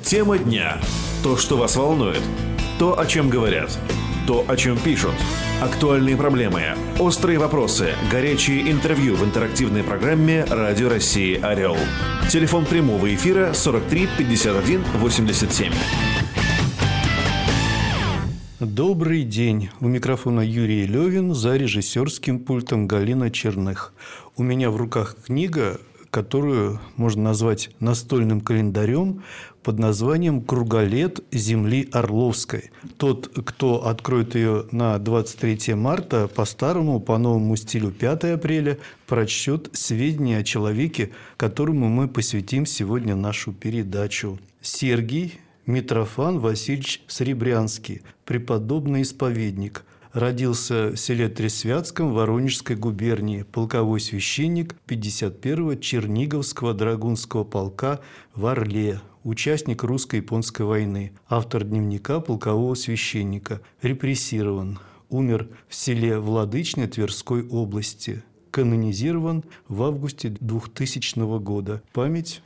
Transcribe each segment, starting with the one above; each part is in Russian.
Тема дня. То, что вас волнует. То, о чем говорят. То, о чем пишут. Актуальные проблемы, острые вопросы, горячие интервью в интерактивной программе «Радио России Орел». Телефон прямого эфира 43 51 87. Добрый день. У микрофона Юрий Левин, за режиссерским пультом Галина Черных. У меня в руках книга, которую можно назвать настольным календарем под названием «Круголет земли Орловской». Тот, кто откроет ее на 23 марта, по-старому, по новому стилю 5 апреля, прочтет сведения о человеке, которому мы посвятим сегодня нашу передачу. Сергий Митрофан Васильевич Сребрянский, преподобный исповедник. Родился в селе Тресвятском Воронежской губернии, полковой священник 51-го Черниговского драгунского полка в Орле, участник русско-японской войны, автор дневника полкового священника, репрессирован, умер в селе Владычное Тверской области, канонизирован в августе 2000 года. Память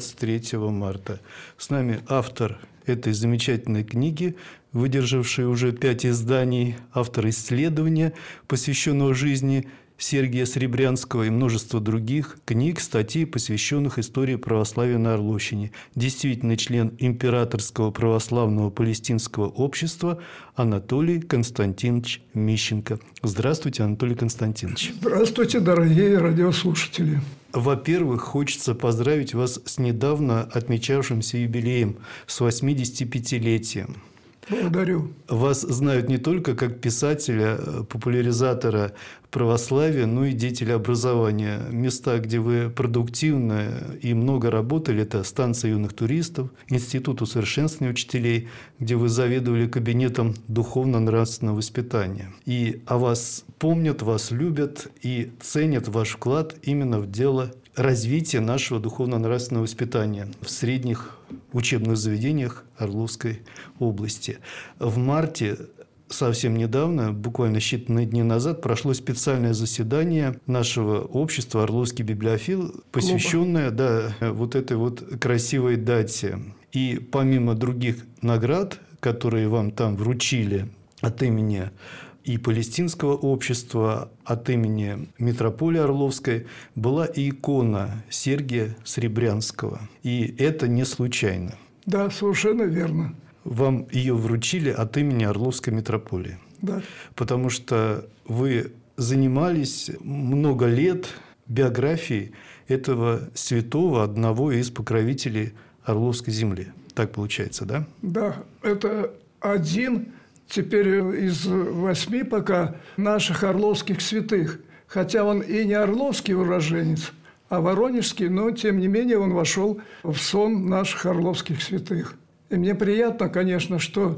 23 марта. С нами автор этой замечательной книги, выдержавшей уже 5 изданий, автор исследования, посвященного жизни Сергия Сребрянского, и множество других книг, статей, посвященных истории православия на Орловщине. Действительный член Императорского православного палестинского общества Анатолий Константинович Мищенко. Здравствуйте, Анатолий Константинович. Здравствуйте, дорогие радиослушатели. Во-первых, хочется поздравить вас с недавно отмечавшимся юбилеем, с 85-летием. Благодарю. Вас знают не только как писателя, популяризатора православия, но и деятеля образования. Места, где вы продуктивно и много работали, это станция юных туристов, Институт усовершенствования учителей, где вы заведовали кабинетом духовно-нравственного воспитания. И о вас помнят, вас любят и ценят ваш вклад именно в дело развития нашего духовно-нравственного воспитания в средних учебных заведениях Орловской области. В марте, совсем недавно, буквально считанные дни назад, прошло специальное заседание нашего общества «Орловский библиофил», посвященное вот этой вот красивой дате. И помимо других наград, которые вам там вручили от имени и Палестинского общества, от имени митрополии Орловской, была и икона Сергия Сребрянского. И это не случайно. Да, совершенно верно. Вам ее вручили от имени Орловской митрополии. Да. Потому что вы занимались много лет биографией этого святого, одного из покровителей Орловской земли. Так получается, да? Да, это один теперь из 8 пока наших орловских святых. Хотя он и не орловский уроженец, а воронежский, но тем не менее он вошел в сон наших орловских святых. И мне приятно, конечно, что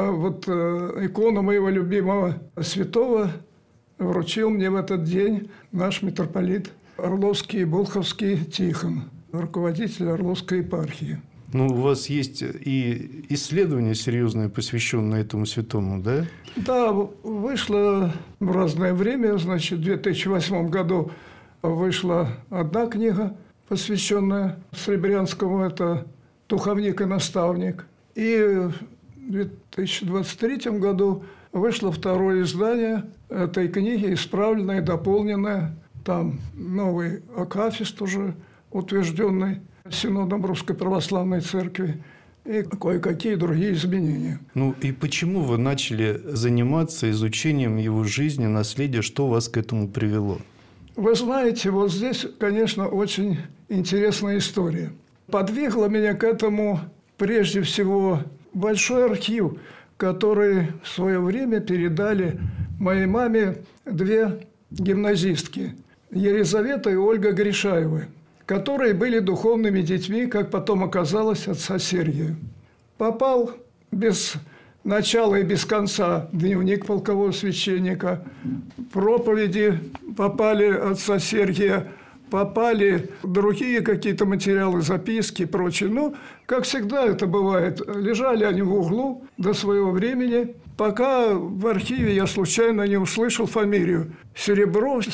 икону моего любимого святого вручил мне в этот день наш митрополит Орловский и Болховский Тихон, руководитель Орловской епархии. Ну, у вас есть и исследование серьезное, посвященное этому святому, да? Да, вышло в разное время. Значит, в 2008 году вышла одна книга, посвященная Сребрянскому, это «Духовник и наставник». И в 2023 году вышло второе издание этой книги, исправленное, дополненное. Там новый акафист уже утвержденный Синодом Русской Православной Церкви и кое-какие другие изменения. Ну и почему вы начали заниматься изучением его жизни, наследия? Что вас к этому привело? Вы знаете, вот здесь, конечно, очень интересная история. Подвигло меня к этому прежде всего большой архив, который в свое время передали моей маме 2 гимназистки – Елизавета и Ольга Гришаевы, которые были духовными детьми, как потом оказалось, отца Сергия. Попал без начала и без конца дневник полкового священника, проповеди попали отца Сергия, попали другие какие-то материалы, записки и прочее. Ну, как всегда это бывает, лежали они в углу до своего времени, пока в архиве я случайно не услышал фамилию Серебров,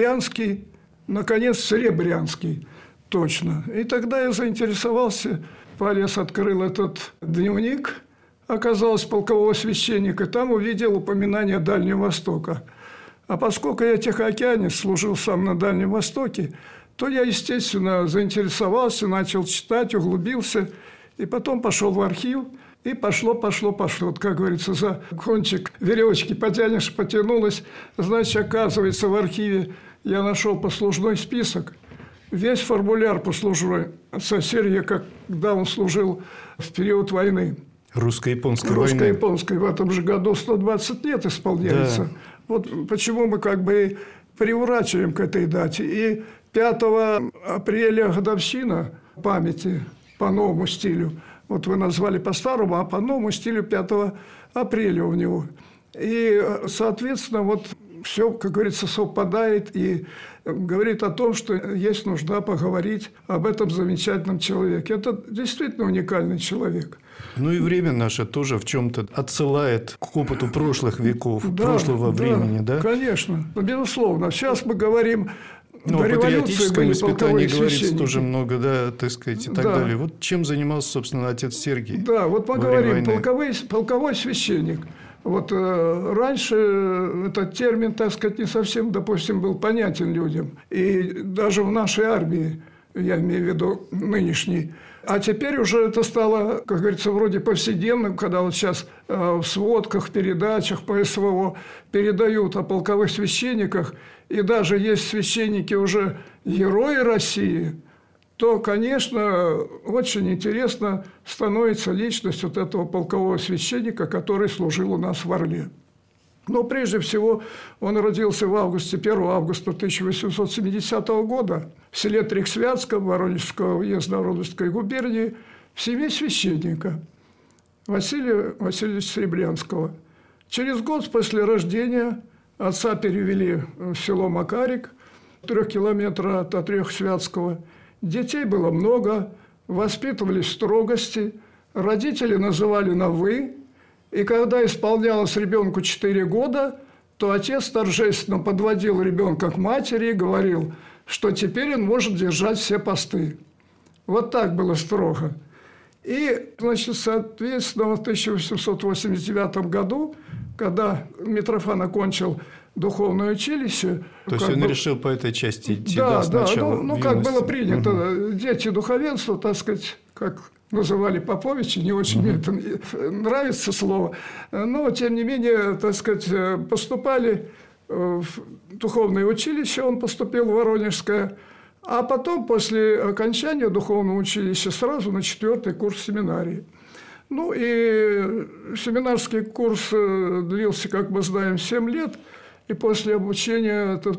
Серебрянский, наконец, Сребрянский. Точно. И тогда я заинтересовался полез, открыл этот дневник, оказалось, полкового священника, там увидел упоминание Дальнего Востока. А поскольку я тихоокеанец, служил сам на Дальнем Востоке, то я, естественно, заинтересовался, начал читать, углубился, и потом пошел в архив, и пошло. Вот, как говорится, за кончик веревочки потянешь, потянулось. Значит, оказывается, в архиве я нашел послужной список. Весь формуляр послужной отца Сергия, когда он служил в период войны. Русско-японской войны. Русско-японской. В этом же году 120 лет исполняется. Да. Вот почему мы как бы приурачиваем к этой дате. И 5 апреля годовщина памяти по новому стилю. Вот вы назвали по-старому, а по новому стилю 5 апреля у него. И, соответственно, вот все, как говорится, совпадает и говорит о том, что есть нужда поговорить об этом замечательном человеке. Это действительно уникальный человек. Ну и время наше тоже в чем-то отсылает к опыту прошлых веков, прошлого времени, да? Конечно, безусловно. Сейчас мы говорим... Ну, о патриотическом воспитании говорится тоже много, да, так сказать, и так далее. Вот чем занимался, собственно, отец Сергий? Да, вот мы говорим, полковой священник. Вот раньше этот термин, так сказать, не совсем, допустим, был понятен людям. И даже в нашей армии, я имею в виду нынешней. А теперь уже это стало, как говорится, вроде повседневным, когда вот сейчас в сводках, передачах по СВО передают о полковых священниках, и даже есть священники уже герои России, то, конечно, очень интересно становится личность вот этого полкового священника, который служил у нас в Орле. Но прежде всего он родился в августе, 1 августа 1870 года в селе Трехсвятском Воронежского уезда Воронежской губернии в семье священника Василия Васильевича Среблянского. Через год после рождения отца перевели в село Макарик, 3 километра от Трехсвятского. Детей было много, воспитывались в строгости, родители называли на «вы». И когда исполнялось ребенку 4 года, то отец торжественно подводил ребенка к матери и говорил, что теперь он может держать все посты. Вот так было строго. И, значит, соответственно, в 1889 году, когда Митрофан окончил духовное училище... То есть он решил по этой части идти сначала? Да, как было принято. Дети духовенства, так сказать, как называли Поповичи, не очень мне это нравится слово, но, тем не менее, так сказать, поступали в духовное училище, он поступил в Воронежское, а потом, после окончания духовного училища, сразу на 4-й курс семинарии. Ну, и семинарский курс длился, как мы знаем, 7 лет, и после обучения в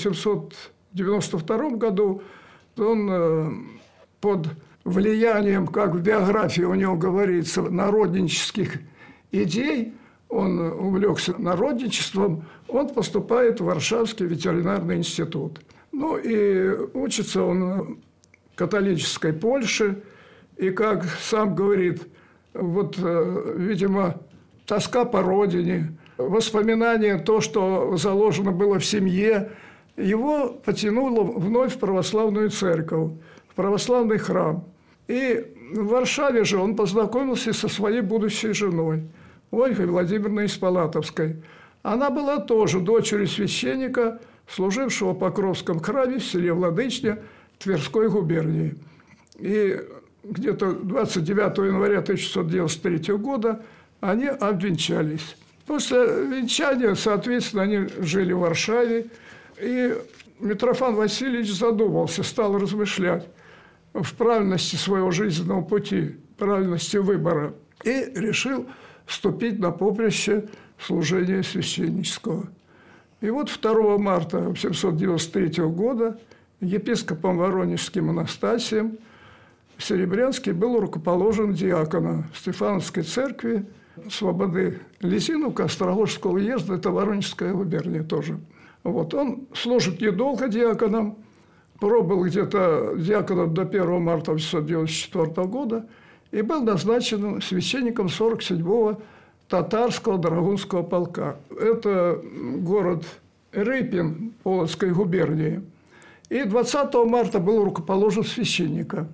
1892 году он под влиянием, как в биографии у него говорится, народнических идей, он увлекся народничеством, он поступает в Варшавский ветеринарный институт. Ну и учится он в католической Польше, и, как сам говорит, вот, видимо, тоска по родине, воспоминания, то, что заложено было в семье, его потянуло вновь в православную церковь, в православный храм. И в Варшаве же он познакомился со своей будущей женой, Ольгой Владимировной Испалатовской. Она была тоже дочерью священника, служившего в Покровском храме в селе Владычня Тверской губернии. И где-то 29 января 1693 года они обвенчались. После венчания, соответственно, они жили в Варшаве, и Митрофан Васильевич задумался, стал размышлять в правильности своего жизненного пути, правильности выбора, и решил вступить на поприще служения священнического. И вот 2 марта 1793 года епископом Воронежским Анастасием Серебрянский был рукоположен диаконом Стефановской церкви Свободы Лизиновка Острогожского уезда, это Воронежская губерния тоже. Вот. Он служит недолго диаконом, пробыл где-то диаконом до 1 марта 1994 года и был назначен священником 47-го татарского Драгунского полка. Это город Рыпин Полоцкой губернии. И 20 марта был рукоположен священника.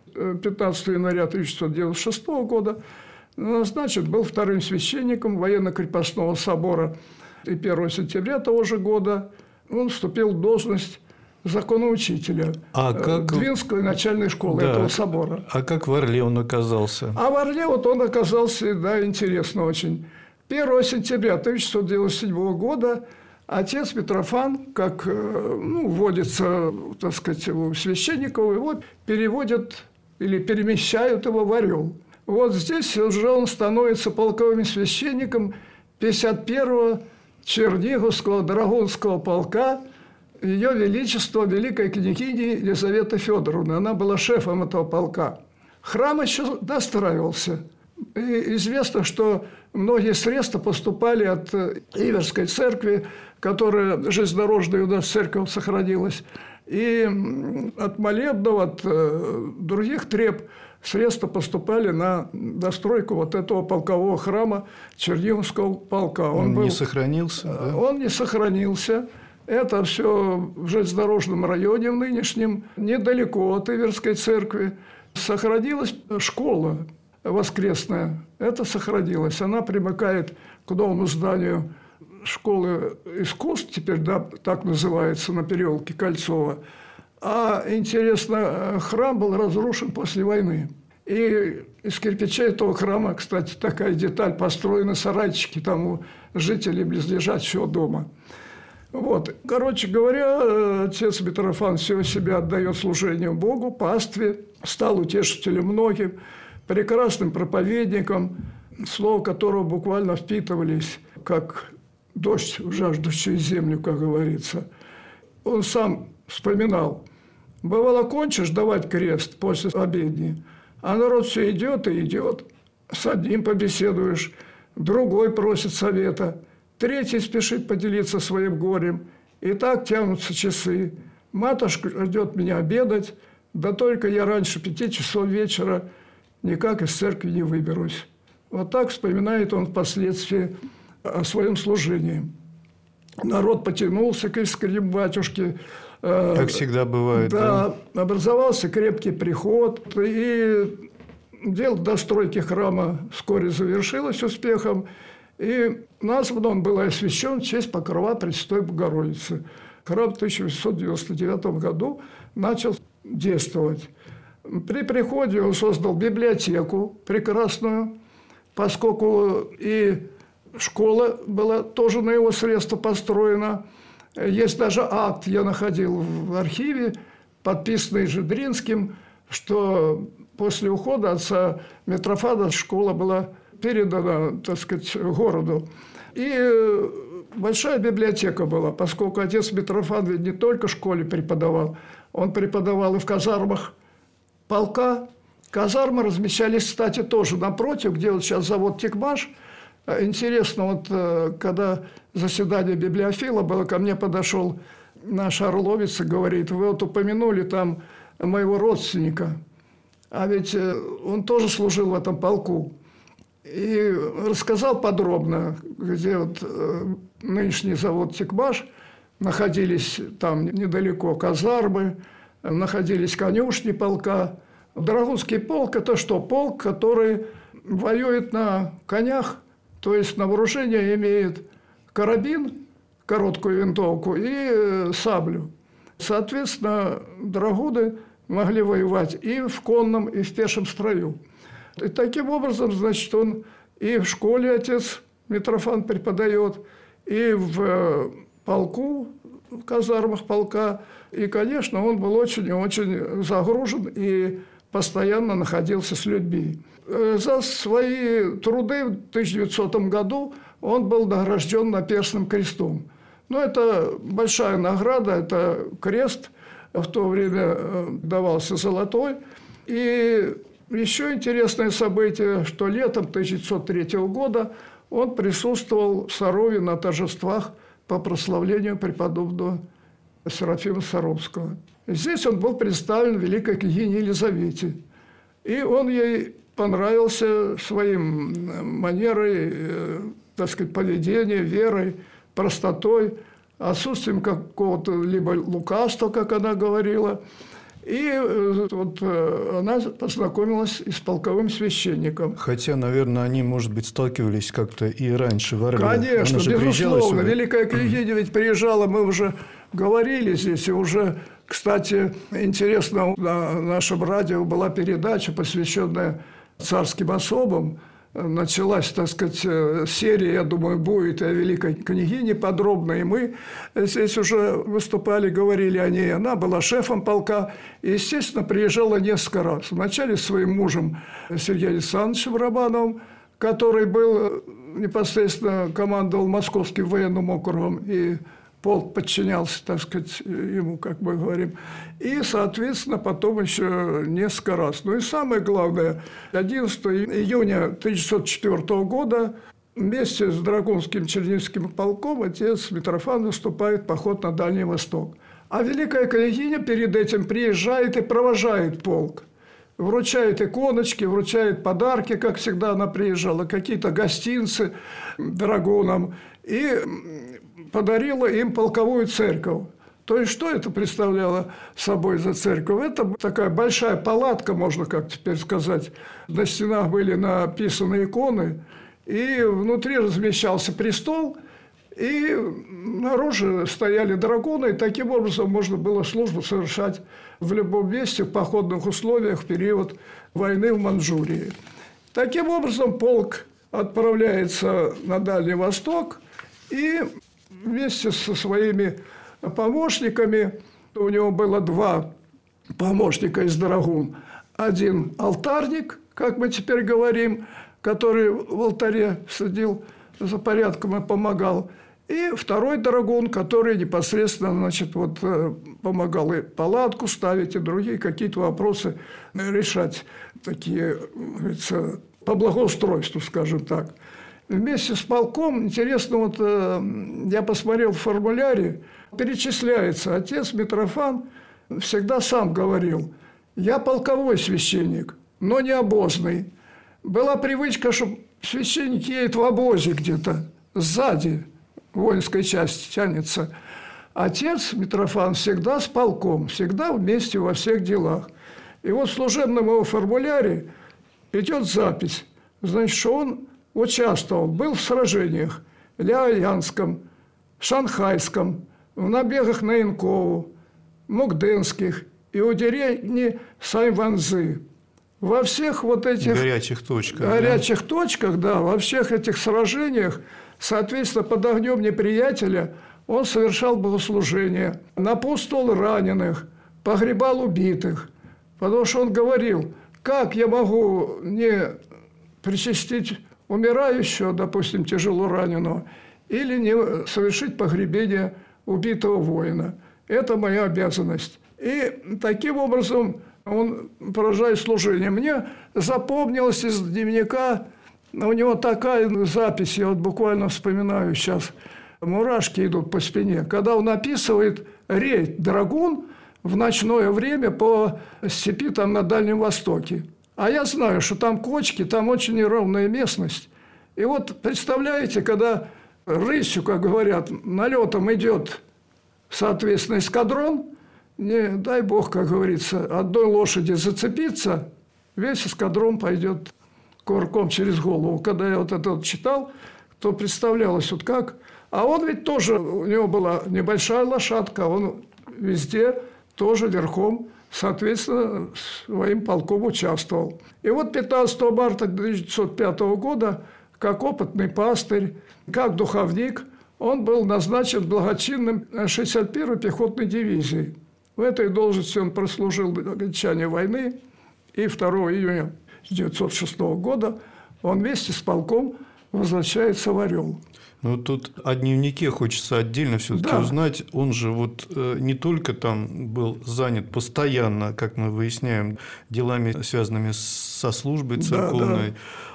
15 января 1696 года назначен был вторым священником военно-крепостного собора. И 1 сентября того же года он вступил в должность законоучителя Двинской начальной школы этого собора. А как в Орле он оказался? А в Орле вот он оказался, да, интересно очень. 1 сентября 1697 года отец Митрофан, как вводится, так сказать, у священников, его переводят или перемещают его в Орел. Вот здесь уже он становится полковым священником 51-го Черниговского драгунского полка Ее Величество великой княгини Елизаветы Федоровны. Она была шефом этого полка. Храм еще достраивался. И известно, что многие средства поступали от Иверской церкви, которая железнодорожная у нас церковь сохранилась, и от молебнов, от других треб средства поступали на достройку вот этого полкового храма Черниговского полка. Он не сохранился? Да? Он не сохранился. Это все в железнодорожном районе в нынешнем, недалеко от Иверской церкви. Сохранилась школа воскресная. Это сохранилось. Она примыкает к новому зданию школы искусств, теперь да, так называется, на переулке Кольцова. А, интересно, храм был разрушен после войны. И из кирпичей этого храма, кстати, такая деталь, построены сарайчики там у жителей близлежащего дома. Вот. Короче говоря, отец Митрофан все себя отдает служению Богу, пастве, стал утешителем многим, прекрасным проповедником, слова которого буквально впитывались, как дождь в жаждущую землю, как говорится. Он сам вспоминал: бывало, кончишь давать крест после обедни, а народ все идет и идет. С одним побеседуешь, другой просит совета, третий спешит поделиться своим горем. И так тянутся часы. Матушка ждет меня обедать, да только я раньше 5 часов вечера никак из церкви не выберусь. Вот так вспоминает он впоследствии о своем служении. Народ потянулся к искренним батюшке. Как всегда бывает. Да, образовался крепкий приход. И дело достройки храма вскоре завершилось успехом. И назван он был освящен в честь покрова Пресвятой Богородицы. Храм в 1899 году начал действовать. При приходе он создал библиотеку прекрасную, поскольку и школа была тоже на его средства построена. Есть даже акт, я находил в архиве, подписанный Жидринским, что после ухода отца Митрофана школа была передана, так сказать, городу. И большая библиотека была, поскольку отец Митрофан ведь не только в школе преподавал, он преподавал и в казармах полка. Казармы размещались, кстати, тоже напротив, где вот сейчас завод «Тикмаш». Интересно, вот когда заседание библиофила было, ко мне подошел наш орловец и говорит: вы вот упомянули там моего родственника, а ведь он тоже служил в этом полку. И рассказал подробно, где вот нынешний завод «Тикмаш», находились там недалеко казармы, находились конюшни полка. Драгунский полк – это что? Полк, который воюет на конях, то есть на вооружение имеет карабин, короткую винтовку и саблю. Соответственно, драгуны могли воевать и в конном, и в пешем строю. И таким образом, значит, он и в школе отец Митрофан преподает, и в полку, в казармах полка. И, конечно, он был очень-очень загружен и постоянно находился с людьми. За свои труды в 1900 году он был награжден Наперстным крестом. Но это большая награда, это крест, в то время давался золотой. И еще интересное событие, что летом 1903 года он присутствовал в Сарове на торжествах по прославлению преподобного Серафима Саровского. Здесь он был представлен великой княгине Елизавете. И он ей понравился своим манерой, так сказать, поведения, верой, простотой, отсутствием какого-то либо лукавства, как она говорила. И вот она познакомилась и с полковым священником. Хотя, наверное, они, может быть, сталкивались как-то и раньше в армии. Конечно, безусловно. Великая княгиня ведь приезжала, мы уже говорили здесь, и уже, кстати, интересно, на нашем радио была передача, посвященная царским особам. Началась, так сказать, серия, я думаю, будет о великой княгине подробно. И мы здесь уже выступали, говорили о ней. Она была шефом полка и, естественно, приезжала несколько раз. Вначале с своим мужем Сергеем Александровичем Романовым, который был непосредственно командовал Московским военным округом, и полк подчинялся, так сказать, ему, как мы говорим. И, соответственно, потом еще несколько раз. Ну и самое главное, 11 июня 1904 года вместе с Драгунским Черниговским полком отец Митрофан выступает в поход на Дальний Восток. А великая княгиня перед этим приезжает и провожает полк. Вручает иконочки, вручает подарки, как всегда она приезжала, какие-то гостинцы драгунам. И подарила им полковую церковь. То есть, что это представляло собой за церковь? Это такая большая палатка, можно как теперь сказать. На стенах были написаны иконы, и внутри размещался престол, и снаружи стояли драгуны, и таким образом можно было службу совершать в любом месте, в походных условиях в период войны в Манчжурии. Таким образом, полк отправляется на Дальний Восток, и вместе со своими помощниками, у него было 2 помощника из драгун. Один алтарник, как мы теперь говорим, который в алтаре следил за порядком и помогал. И второй драгун, который непосредственно, значит, вот, помогал и палатку ставить, и другие какие-то вопросы решать, такие, говорится, по благоустройству, скажем так. Вместе с полком, интересно, вот я посмотрел в формуляре, перечисляется, отец Митрофан всегда сам говорил: я полковой священник, но не обозный. Была привычка, что священник едет в обозе где-то, сзади воинской части тянется. Отец Митрофан всегда с полком, всегда вместе во всех делах. И вот в служебном его формуляре идет запись, значит, что он участвовал, был в сражениях в Ляоянском, Шанхайском, в набегах на Янкову, Мукденских и у деревни Сайванзы. Во всех вот этих горячих точках, да, во всех этих сражениях, соответственно, под огнем неприятеля он совершал богослужение, напутствовал раненых, погребал убитых, потому что он говорил: как я могу не причастить умирающего, допустим, тяжело раненого, или не совершить погребение убитого воина. Это моя обязанность. И таким образом он продолжает служение. Мне запомнилось из дневника, у него такая запись, я вот буквально вспоминаю сейчас, мурашки идут по спине, когда он описывает рейд драгун в ночное время по степи там на Дальнем Востоке. А я знаю, что там кочки, там очень неровная местность. И вот представляете, когда рысью, как говорят, налетом идет, соответственно, эскадрон, не дай бог, как говорится, одной лошади зацепиться, весь эскадрон пойдет кувырком через голову. Когда я вот это вот читал, то представлялось вот как. А он ведь тоже, у него была небольшая лошадка, он везде тоже верхом, соответственно, своим полком участвовал. И вот 15 марта 1905 года, как опытный пастырь, как духовник, он был назначен благочинным 61-й пехотной дивизии. В этой должности он прослужил до окончания войны, и 2 июня 1906 года он вместе с полком возвращается в Орел. Ну, тут о дневнике хочется отдельно все-таки узнать. Он же вот не только там был занят постоянно, как мы выясняем, делами, связанными со службой церковной,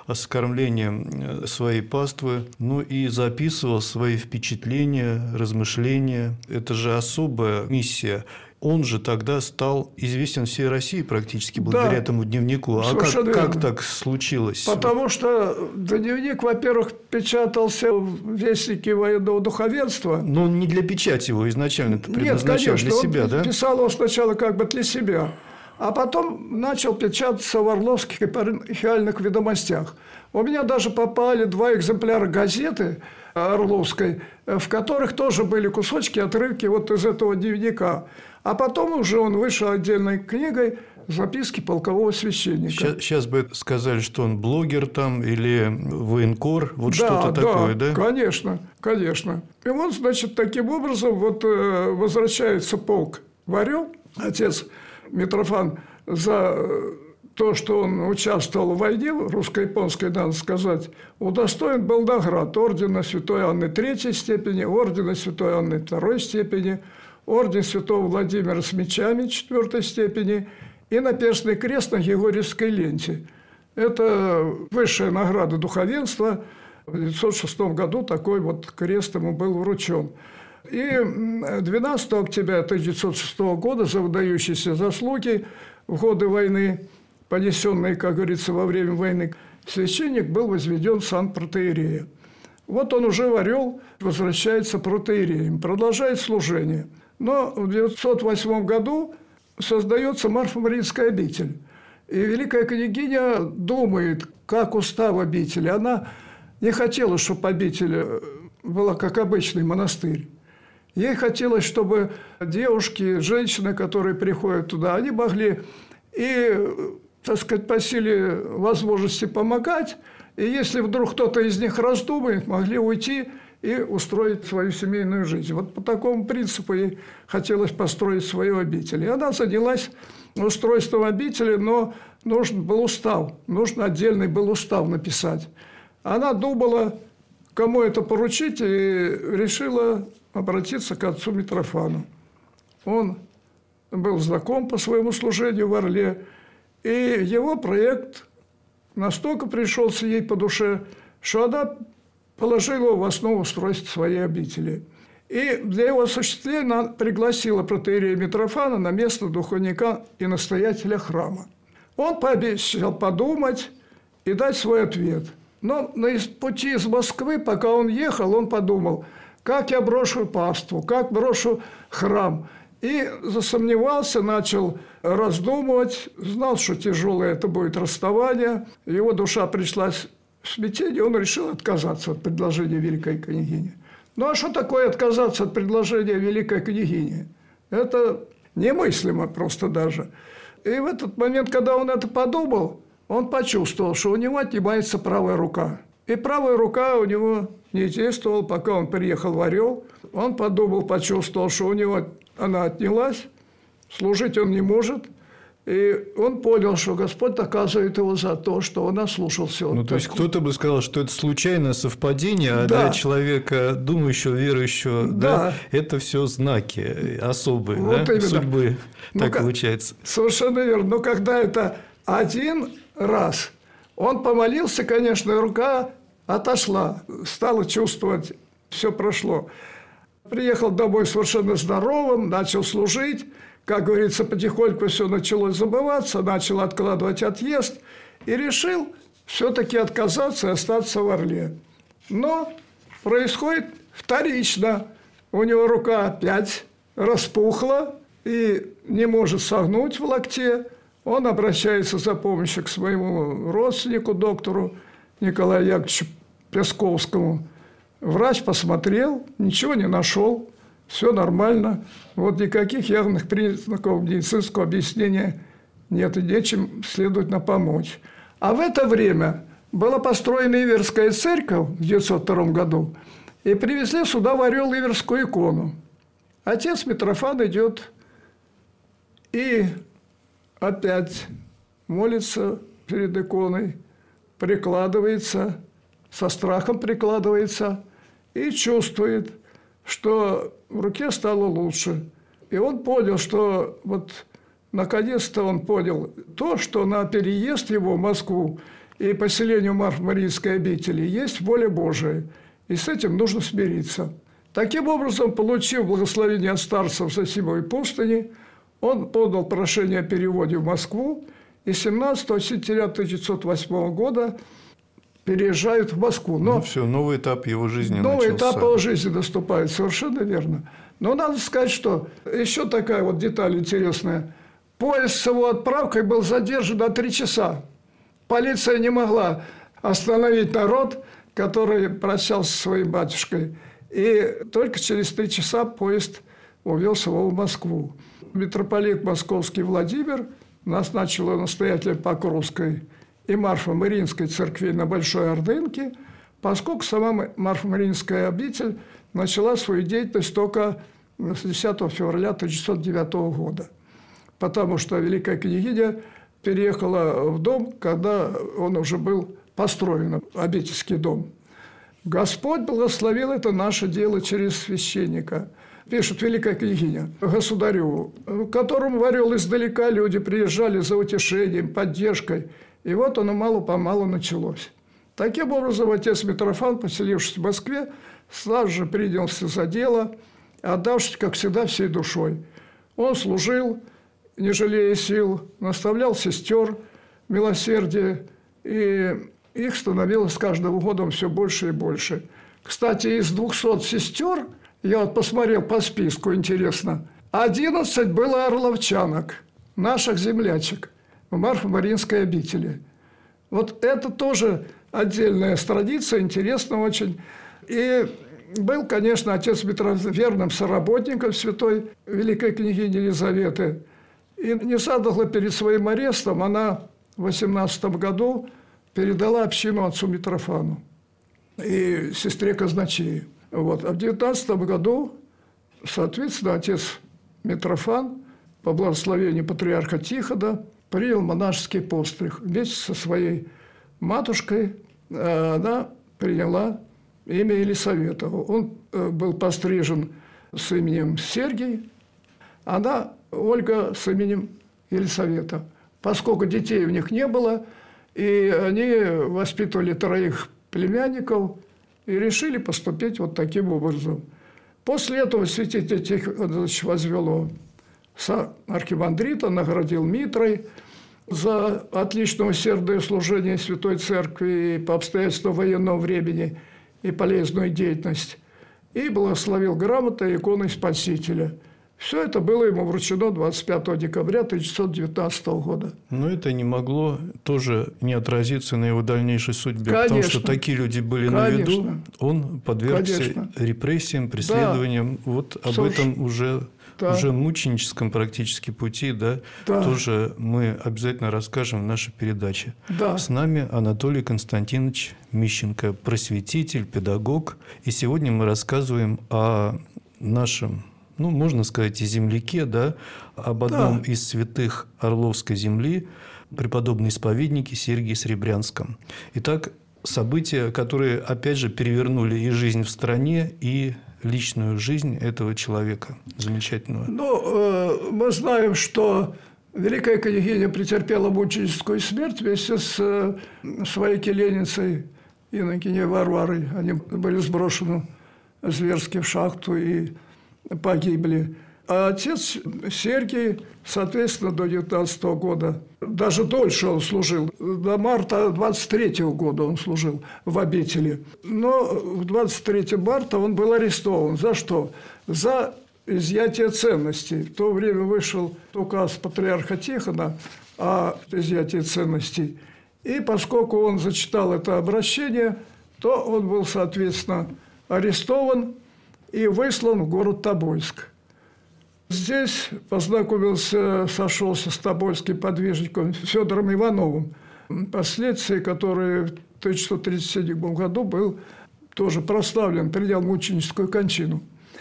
оскорблением своей паствы, но и записывал свои впечатления, размышления. Это же особая миссия. он же тогда стал известен всей России практически благодаря этому дневнику. А как так случилось? Потому что дневник, во-первых, печатался в Вестнике военного духовенства. Но он не для печати его изначально предназначал. Нет, конечно, для себя, да? Писал его сначала как бы для себя. А потом начал печататься в Орловских епархиальных ведомостях. У меня даже попали 2 экземпляра газеты Орловской, в которых тоже были кусочки, отрывки вот из этого дневника. А потом уже он вышел отдельной книгой «Записки полкового священника». Сейчас бы сказали, что он блогер там или военкор, вот да, что-то такое, да? Конечно, конечно. И вот, значит, таким образом вот возвращается полк в Орел, отец Митрофан, за то, что он участвовал в войне русско-японской, надо сказать, удостоен был наград ордена Святой Анны III степени, ордена Святой Анны II степени, орден Святого Владимира с мечами 4 степени и наперстный крест на Георгиевской ленте. Это высшая награда духовенства. В 1906 году такой вот крест ему был вручен. И 12 октября 1906 года за выдающиеся заслуги в годы войны, понесенные, как говорится, во время войны, священник был возведен в сан протоиерея. Вот он уже в Орел возвращается протоиереем, продолжает служение. Но в 1908 году создается Марфа-Мариинская обитель. И великая княгиня думает, как устав обители. Она не хотела, чтобы обитель была как обычный монастырь. Ей хотелось, чтобы девушки, женщины, которые приходят туда, они могли и, так сказать, по силе возможности помогать, и если вдруг кто-то из них раздумает, могли уйти и устроить свою семейную жизнь. Вот по такому принципу ей хотелось построить свою обитель. И она занялась устройством обители, но нужен был устав, нужно отдельный был устав написать. Она думала, кому это поручить, и решила обратиться к отцу Митрофану. Он был знаком по своему служению в Орле, и его проект настолько пришелся ей по душе, что она положила его в основу устройства своей обители. И для его осуществления она пригласила протоиерея Митрофана на место духовника и настоятеля храма. Он пообещал подумать и дать свой ответ. Но на пути из Москвы, пока он ехал, он подумал, как я брошу паству, как брошу храм. И засомневался, начал раздумывать, знал, что тяжелое это будет расставание. Его душа пришлась в смятение, он решил отказаться от предложения великой княгини. Ну а что такое отказаться от предложения великой княгини? Это немыслимо просто даже. И в этот момент, когда он это подумал, он почувствовал, что у него отнимается правая рука. И правая рука у него не действовала, пока он приехал в Орел. Он подумал, почувствовал, что у него она отнялась, служить он не может. И он понял, что Господь наказывает его за то, что он ослушался. Ну, то есть, кто-то бы сказал, что это случайное совпадение, а для человека, думающего, верующего, да, это все знаки особые, вот да, судьбы. Так получается. Совершенно верно. Но когда это один раз, он помолился, конечно, и рука отошла, стала чувствовать, все прошло. Приехал домой совершенно здоровым, начал служить. Как говорится, потихоньку все началось забываться, начал откладывать отъезд и решил все-таки отказаться и остаться в Орле. Но происходит вторично. У него рука опять распухла и не может согнуть в локте. Он обращается за помощью к своему родственнику, доктору Николаю Яковлевичу Песковскому. Врач посмотрел, ничего не нашел. Все нормально. Вот никаких явных признаков медицинского объяснения нет, и нечем, следовательно, помочь. А в это время была построена Иверская церковь в 1902 году, и привезли сюда в Орел Иверскую икону. Отец Митрофан идет и опять молится перед иконой, прикладывается, со страхом прикладывается и чувствует, что в руке стало лучше. И он понял, что вот наконец-то он понял то, что на переезд его в Москву и поселению Марфа-Мариинской обители есть воля Божия. И с этим нужно смириться. Таким образом, получив благословение от старцев Зосимовой пустыни, Он подал прошение о переводе в Москву, и 17 сентября 1908 года переезжают в Москву. Но все, новый этап его жизни новый начался. этап его жизни наступает, совершенно верно. Но надо сказать, что еще такая вот деталь интересная. Поезд с его отправкой был задержан на 3 часа. Полиция не могла остановить народ, который прощался со своей батюшкой. И только через 3 часа поезд увез его в Москву. Митрополит Московский Владимир назначил его настоятелем Покровской и Марфо-Мариинской церкви на Большой Ордынке, поскольку сама Марфо-Мариинская обитель начала свою деятельность только с 10 февраля 1909 года. Потому что великая княгиня переехала в дом, когда он уже был построен, обительский дом. Господь благословил это наше дело через священника. Пишет великая княгиня государеву, к которому в Орел издалека люди приезжали за утешением, поддержкой. И вот оно мало-помалу началось. Таким образом, отец Митрофан, поселившись в Москве, сразу же принялся за дело, отдавшись, как всегда, всей душой. Он служил, не жалея сил, наставлял сестер милосердие, и их становилось с каждым годом все больше и больше. Кстати, из 200 сестер, я вот посмотрел по списку, интересно, 11 было орловчанок, наших землячек, в Марфо-Мариинской обители. Вот это тоже отдельная традиция, интересно очень. И был, конечно, отец Митрофан верным соработником святой великой княгини Елизаветы. И незадолго перед своим арестом она в 18 году передала общину отцу Митрофану и сестре Казначею. Вот. А в 19 году, соответственно, отец Митрофан по благословению патриарха Тихода принял монашеский постриг. Вместе со своей матушкой она приняла имя Елисаветова. Он был пострижен с именем Сергий, она Ольга с именем Елисавета. Поскольку детей у них не было, и они воспитывали 3 племянников и решили поступить вот таким образом. После этого святитель Тиходович возвел архимандрита, наградил митрой за отличное усердное служение Святой Церкви по обстоятельствам военного времени и полезную деятельность, и благословил грамотой иконой Спасителя. Все это было ему вручено 25 декабря 1919 года. Но это не могло тоже не отразиться на его дальнейшей судьбе. Конечно. Потому что такие люди были на виду. Он подвергся репрессиям, преследованиям. Да. Вот об этом уже мученическом практически пути, тоже мы обязательно расскажем в нашей передаче. Да. С нами Анатолий Константинович Мищенко, просветитель, педагог. И сегодня мы рассказываем о нашем, можно сказать, и земляке, об одном из святых Орловской земли, преподобной исповеднике Сергии Серебрянском. Итак, события, которые, опять же, перевернули и жизнь в стране, и личную жизнь этого человека замечательного. Мы знаем, что великая княгиня претерпела мученическую смерть вместе с своей келейницей инокиней Варварой. Они были сброшены зверски в шахту и погибли. А отец Сергий, соответственно, до 19 года, даже дольше он служил, до марта 23 года он служил в обители. Но в 23 марта он был арестован. За что? За изъятие ценностей. В то время вышел указ патриарха Тихона о изъятии ценностей. И поскольку он зачитал это обращение, то он был, соответственно, арестован и выслан в город Тобольск. Здесь сошелся с тобольским подвижником Федором Ивановым, впоследствии который в 1637 году был тоже прославлен, принял мученическую кончину.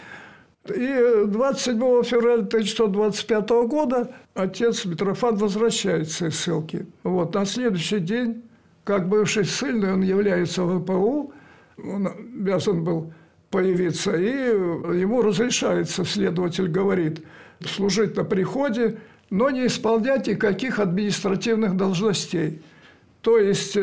И 27 февраля 1625 года отец Митрофан возвращается из ссылки. На следующий день, как бывший ссыльный, он является в ВПУ, он обязан был появиться, и ему разрешается, следователь говорит, служить на приходе, но не исполнять никаких административных должностей. То есть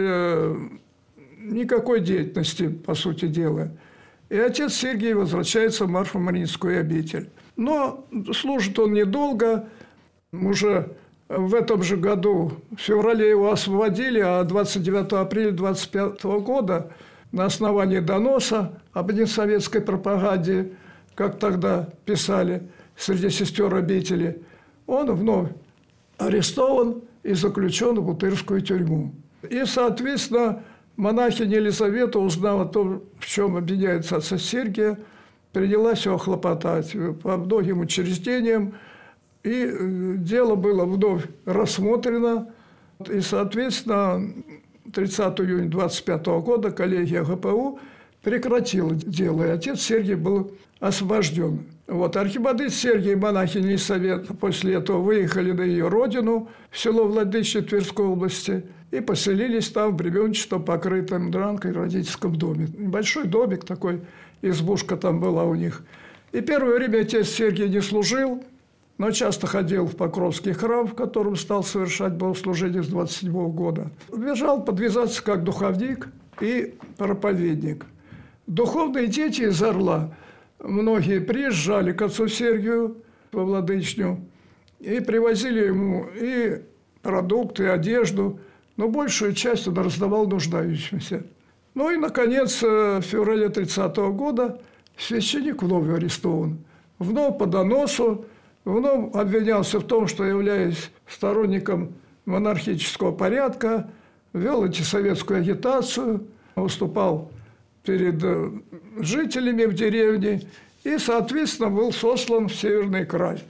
никакой деятельности, по сути дела. И отец Сергий возвращается в Марфо-Мариинскую обитель. Но служит он недолго. уже в этом же году, в феврале его освободили, а 29 апреля 25 года на основании доноса об антисоветской пропаганде, как тогда писали среди сестер обители, он вновь арестован и заключен в Бутырскую тюрьму. И, соответственно, монахиня Елизавета, узнав о том, в чем обвиняется отца Сергия, принялась его хлопотать по многим учреждениям, и дело было вновь рассмотрено. И, соответственно, 30 июня 25 года коллегия ГПУ прекратила дело, и отец Сергий был освобожден. Архимандрит Сергий и монахиня Елизавета после этого выехали на ее родину, в село Владычице Тверской области, и поселились там в бревенчато покрытом дранкой родительском доме. Небольшой домик такой, избушка там была у них. И первое время отец Сергий не служил, но часто ходил в Покровский храм, в котором стал совершать богослужение с 27 года. Бежал подвязаться как духовник и проповедник. Духовные дети из Орла многие приезжали к отцу Сергию во Владычню и привозили ему и продукты, и одежду, но большую часть он раздавал нуждающимся. И, наконец, в феврале 30 года священник вновь арестован. Вновь по доносу, вновь обвинялся в том, что, являясь сторонником монархического порядка, вел антисоветскую агитацию, выступал перед жителями в деревне и, соответственно, был сослан в Северный край.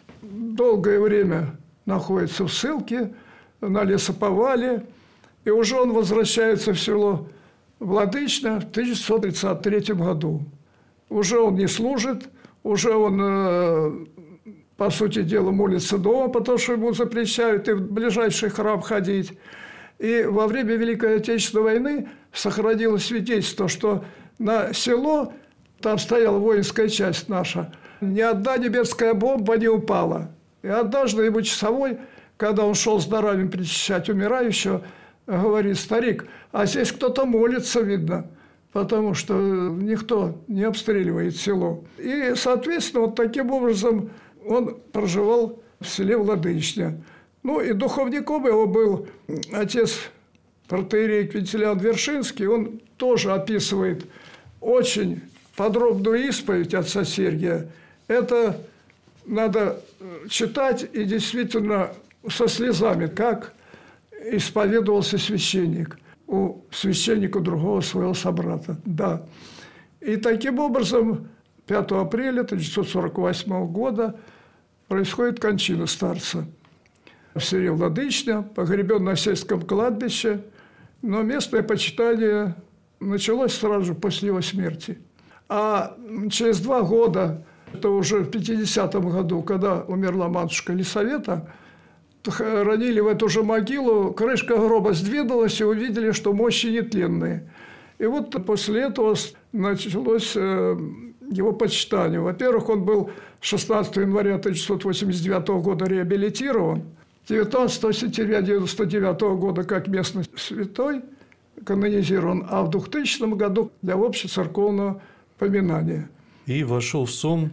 Долгое время находится в ссылке на лесоповале, и уже он возвращается в село Владычно в 1933 году. Уже он не служит, уже он, по сути дела, молится дома, потому что ему запрещают и в ближайший храм ходить. И во время Великой Отечественной войны сохранилось свидетельство, что на село, там стояла воинская часть наша, ни одна немецкая бомба не упала. И однажды ему часовой, когда он шел с дарами причащать умирающего, говорит: старик, а здесь кто-то молится, видно, потому что никто не обстреливает село. И, соответственно, таким образом он проживал в селе Владычня. И духовником его был отец протоиерей Квинтилиан Вершинский. Он тоже описывает очень подробную исповедь отца Сергия. Это надо читать и действительно со слезами, как исповедовался священник у священника другого своего собрата. Да. И таким образом 5 апреля 1948 года происходит кончина старца. В селе Владычня, погребен на сельском кладбище, но местное почитание началось сразу же после его смерти. А через 2 года, это уже в 50-м году, когда умерла матушка Елизавета, хоронили в эту же могилу, крышка гроба сдвинулась, и увидели, что мощи нетленные. И после этого началось его почитание. Во-первых, он был 16 января 1989 года реабилитирован, 19 сентября 1999 года как местный святой канонизирован, а в 2000 году для общецерковного поминания. И вошел в сон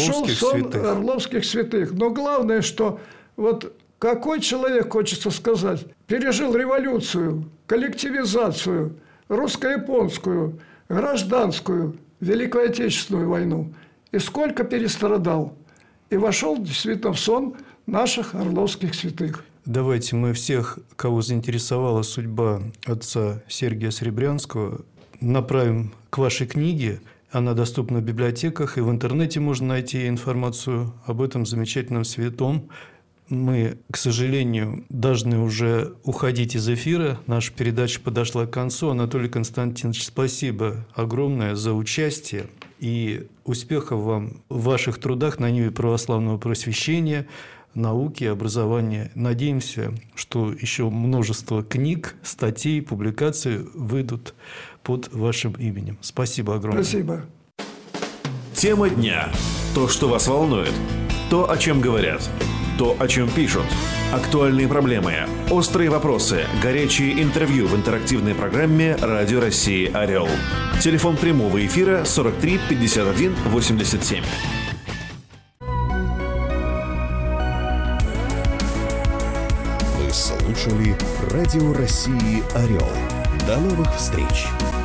Орловских святых. Но главное, что какой человек, хочется сказать, пережил революцию, коллективизацию, русско-японскую, гражданскую, Великую Отечественную войну. И сколько перестрадал. И вошел действительно в сон наших орловских святых. Давайте мы всех, кого заинтересовала судьба отца Сергия Серебрянского, направим к вашей книге. Она доступна в библиотеках, и в интернете можно найти информацию об этом замечательном святом. Мы, к сожалению, должны уже уходить из эфира. Наша передача подошла к концу. Анатолий Константинович, спасибо огромное за участие. И успехов вам в ваших трудах на ниве православного просвещения, науки, образования. Надеемся, что еще множество книг, статей, публикаций выйдут под вашим именем. Спасибо огромное. Спасибо. Тема дня. То, что вас волнует. То, о чем говорят. То, о чем пишут. Актуальные проблемы. Острые вопросы. Горячие интервью в интерактивной программе «Радио России Орел». Телефон прямого эфира 43 51 87. слушали Радио России «Орел». До новых встреч!